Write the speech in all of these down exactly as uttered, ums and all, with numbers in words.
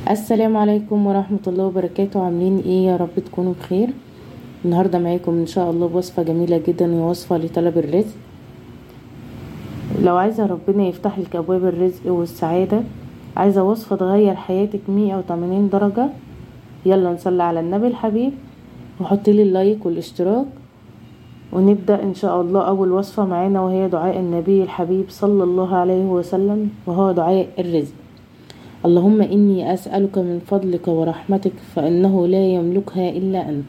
السلام عليكم ورحمة الله وبركاته. عاملين ايه؟ يا رب تكونوا بخير. النهاردة معاكم ان شاء الله بوصفة جميلة جدا، ووصفة لطلب الرزق. لو عايزة ربنا يفتح لك ابواب الرزق والسعادة، عايزة وصفة تغير حياتك مية وتمانين درجة، يلا نصلي على النبي الحبيب وحطي لي اللايك والاشتراك ونبدأ ان شاء الله. اول وصفة معانا وهي دعاء النبي الحبيب صلى الله عليه وسلم، وهو دعاء الرزق. اللهم إني أسألك من فضلك ورحمتك فإنه لا يملكها إلا أنت.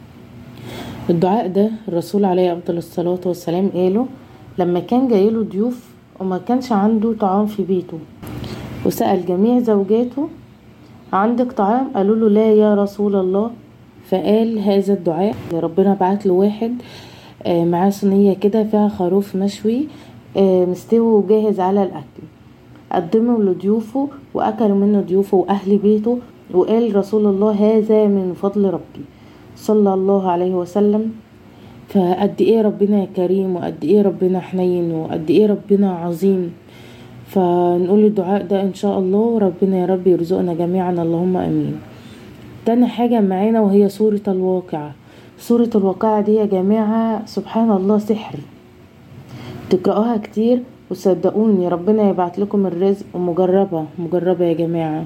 الدعاء ده الرسول عليه أفضل الصلاة والسلام قاله لما كان جايله ضيوف وما كانش عنده طعام في بيته، وسأل جميع زوجاته عندك طعام؟ قالوا له لا يا رسول الله. فقال هذا الدعاء. ربنا بعت له واحد معاه صينية كده فيها خروف مشوي مستوي وجاهز على الأكل، قدمه لضيوفه واكلوا منه ضيوفه واهل بيته، وقال رسول الله هذا من فضل ربي صلى الله عليه وسلم. فقد ايه ربنا كريم، وقد ايه ربنا حنين، وقد ايه ربنا عظيم. فنقول الدعاء ده ان شاء الله، ربنا يا رب يرزقنا جميعا اللهم امين. تاني حاجة معانا وهي سورة الواقعة. سورة الواقعة دي يا جماعة سبحان الله سحر، تقرأوها كتير وصدقوني ربنا يبعت لكم الرزق. ومجربة مجربة يا جماعة.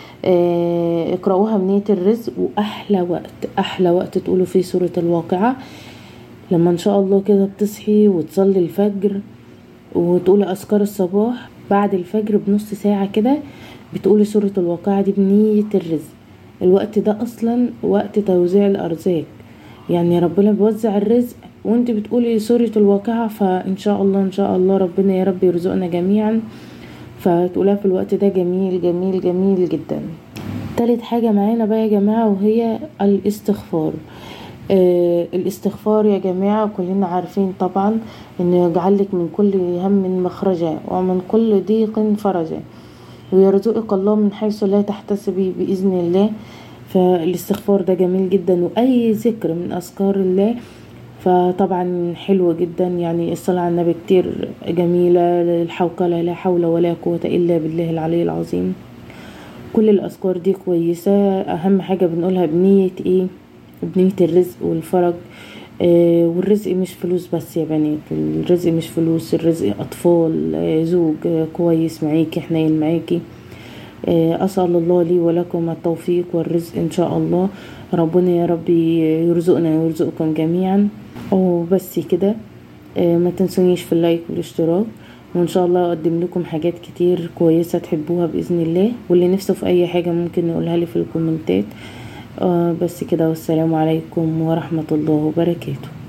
اه اقرأوها بنية الرزق. واحلى وقت احلى وقت تقولوا فيه سورة الواقعة لما ان شاء الله كده بتصحي وتصلي الفجر وتقولي اذكار الصباح. بعد الفجر بنص ساعة كده بتقولي سورة الواقعة دي بنية الرزق. الوقت ده اصلا وقت توزيع الارزاق، يعني ربنا بيوزع الرزق وانت بتقولي سورة الواقعة. فان شاء الله ان شاء الله ربنا يا رب يرزقنا جميعا. فتقولها في الوقت ده جميل جميل جميل جدا. تالت حاجة معانا بقى يا جماعة وهي الاستغفار. آه الاستغفار يا جماعة كلنا عارفين طبعا انه يجعلك من كل هم مخرجا ومن كل ضيق فرجا، ويرزقك الله من حيث لا تحتسبي بإذن الله. فالاستغفار ده جميل جدا، واي ذكر من اذكار الله فطبعا حلو جدا. يعني الصلاة على النبي كتير جميلة، الحوقلة لا حول ولا قوة الا بالله العلي العظيم. كل الاذكار دي كويسة، اهم حاجة بنقولها بنية ايه؟ بنية الرزق والفرج. آه والرزق مش فلوس بس يا بنات، الرزق مش فلوس، الرزق اطفال، آه زوج آه كويس معاكي حنين معاكي. أسأل الله لي ولكم التوفيق والرزق إن شاء الله. ربنا يا رب يرزقنا ويرزقكم جميعا. وبس كده، ما تنسونيش في اللايك والاشتراك، وإن شاء الله أقدم لكم حاجات كتير كويسة تحبوها بإذن الله. واللي نفسه في أي حاجة ممكن نقولها لي في الكومنتات. بس كده، والسلام عليكم ورحمة الله وبركاته.